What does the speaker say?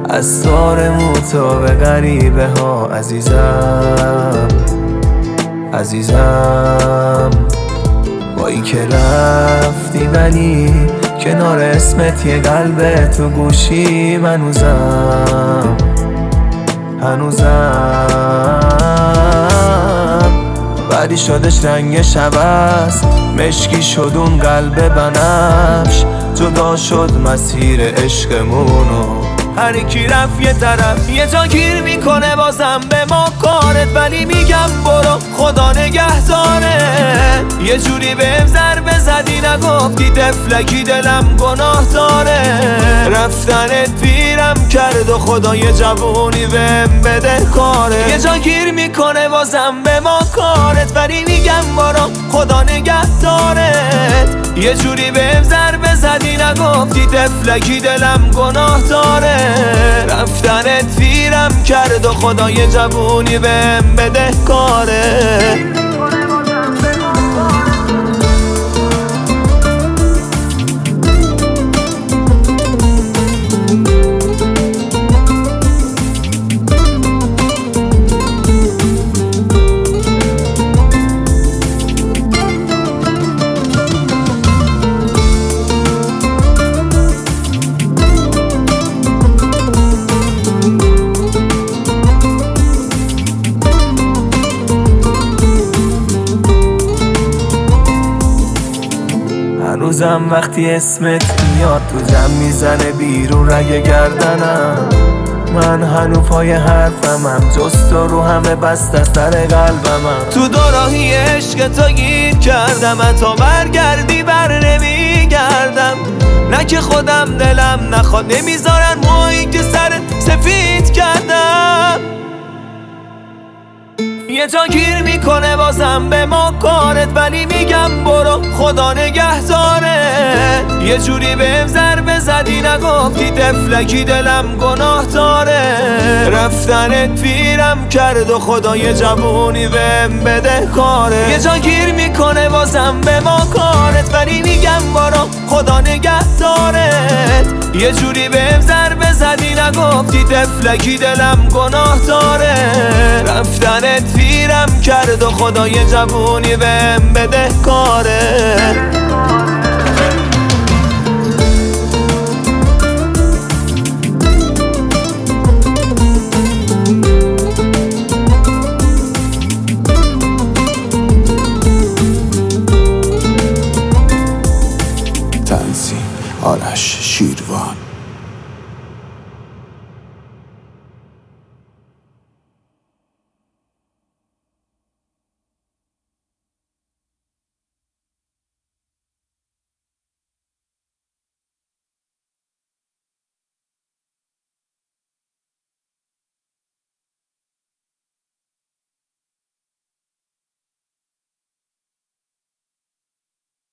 اسرار تو به غریبه ها عزیزم با این که رفتی ولی کنار اسمت یه قلب تو گوشی هنوزم بعدی شدش رنگ شب است، مشکی شد اون قلب بنفش، جدا شد مسیر عشقمونو هر کی رفت یه طرف یه جا گیر میکنه بازم به ما کارت، ولی میگم برو خدا نگهداره. یه جوری بهم ضربه زدی نگفتی تفلکی دلم گناه داره، رفتنت پیرم کرد و خدا یه جوونی بهم بده کاره. یه جا گیر میکنه بازم به ما کارت، ولی میگم برو خدا نگهدارت. یه جوری بهم ضربه زدی نگفتی تفلکی دلم گناه داره، رفتنت پیرم کرد و خدا یه جوونی بهم بده کاره. هنوزم وقتی اسمت میاد تو جمع میزنه بیرون رگ گردنم، من هنو پای حرفمم جست و رو همه بست از سر قلبمم. تو دوراهی عشق تو گیر کردم، تا برگردی بر نمیگردم. نه که خودم دلم نخواد نمیذارن موهایی که سرت سفید کردم. یه جا گیر میکنه بازم به ما کارت، ولی میگم برو خدا نگهدارت. یه جوری بهم ضربه زدی نگفتی تفلکی دلم گناه داره، رفتنت پیرم کرد و خدا یه جوونی بهم بده کاره. یه جا گیر میکنه بازم به ما کارت، ولی میگم برو خدا نگهدارت. یه جوری بهم ضربه زدی نگفتی تفلکی دلم گناه داره، رفتنت پیرم کرد و خدا یه جوونی بهم بده کاره. تنظیم آرش شیروان.